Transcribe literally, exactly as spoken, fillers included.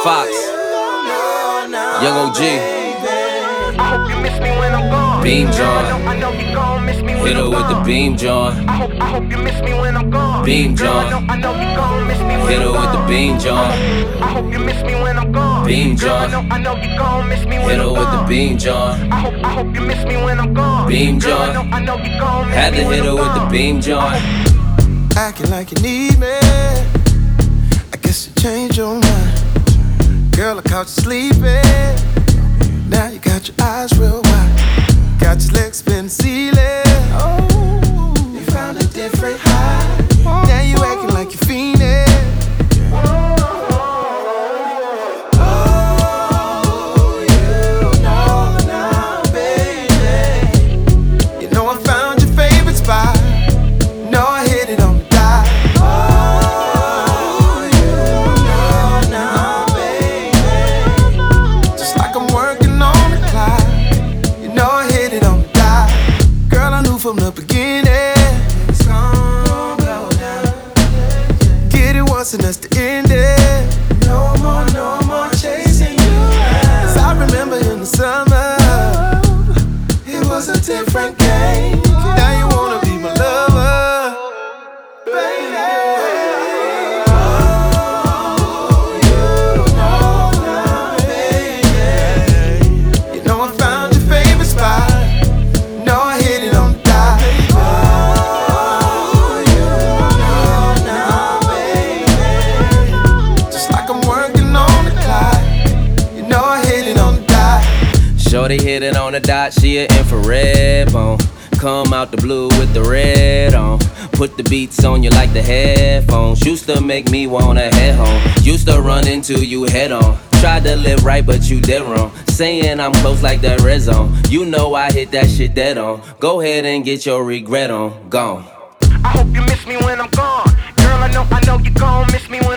Fox, Young O G, I hope you miss me when I'm gone. Beam Girl, John. I know, I know you gon' miss me when Hit her I'm with the gone. beam, John. I hope, I hope you miss me when I'm gone. Beam Girl, I John. know, I know you gon' miss me when Hit her I'm with the gone. beam, John. I hope you miss me when I'm gone. Beam Girl, I John. know, I know you gon' miss me when Hit her I'm with the gone. beam, John. I hope, I hope you miss me when I'm gone. Beam Girl, I John. know, I know you gon' miss Had me to when hit her I'm with the gone. beam, John. Acting like you need me. I guess you changed your mind. Girl, I caught you sleeping. Now you got your eyes real wide. Got your legs spin ceiling. Oh, you found a different high. Now you acting like you're fiending. Oh, you know now, baby. You know I found your favorite spot. No, I hit it on the dot. Oh, you know now, baby. Just like I'm working on the clock. You know I hit it on the dot. Girl, I knew from the beginning it's gon' go down. Get it once and that's the end it. No more, no more chasing you around. 'Cause I remember in the summer, it was a different game. Now you wanna be my lover, baby. Oh, you know now, baby. You know I found your favorite spot. No, I hit it on the dot. Oh, you know now, baby. Just like I'm working on the clock. You know I hit it on the dot. Shorty hit it on the dot, she a infrared bone. Come out the blue with the red on. Put the beats on you like the headphones. Used to make me wanna head home. Used to run into you head on. Tried to live right, but you did wrong. Saying I'm close like the red zone. You know I hit that shit dead on. Go ahead and get your regret on. Gone. I hope you miss me when I'm gone. Girl, I know, I know you gon' miss me when